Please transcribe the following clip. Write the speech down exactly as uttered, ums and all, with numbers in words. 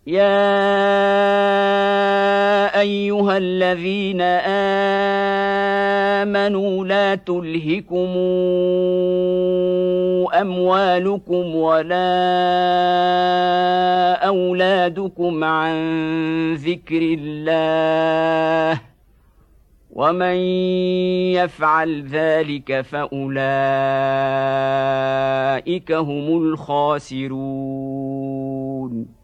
يا أيها الذين آمنوا لا تلهكم أموالكم ولا أولادكم عن ذكر الله ومن يفعل ذلك فأولئك هم الخاسرون.